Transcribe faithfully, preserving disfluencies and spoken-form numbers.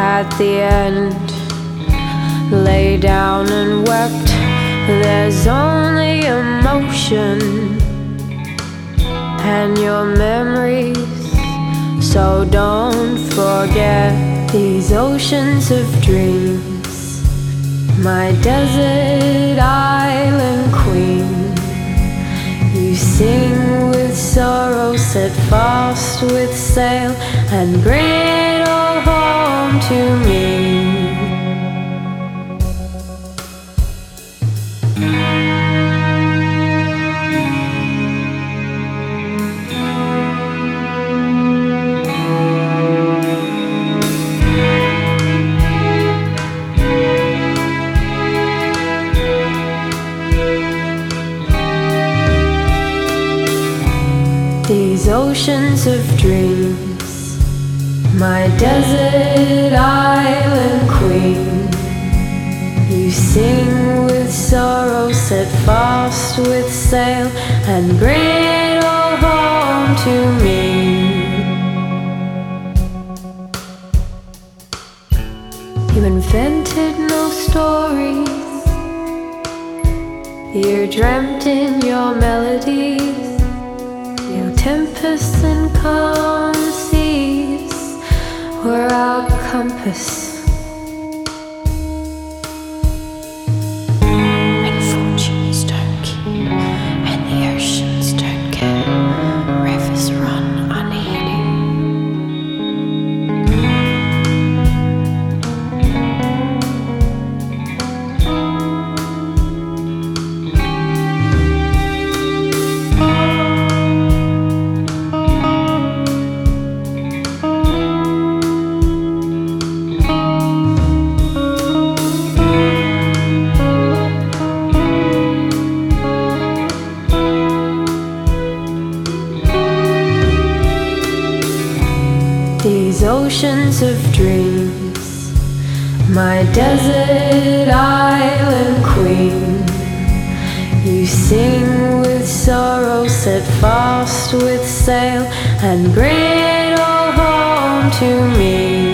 at the end lay down and wept. There's only emotion and your memories, so don't forget these oceans of dreams. My desert island queen, you sing with sorrow, set fast with sail, and bring it all home to me. These oceans of dreams, my desert island queen, you sing with sorrow, set fast with sail, and bring it all home to me. You invented no stories, you dreamt in your melodies, your tempests and calm seas were our compass. When fortunes don't keep and the oceans don't care, rivers run unheeding. These oceans of dreams, my desert island queen, you sing with sorrow, set fast with sail, and bring it all home to me.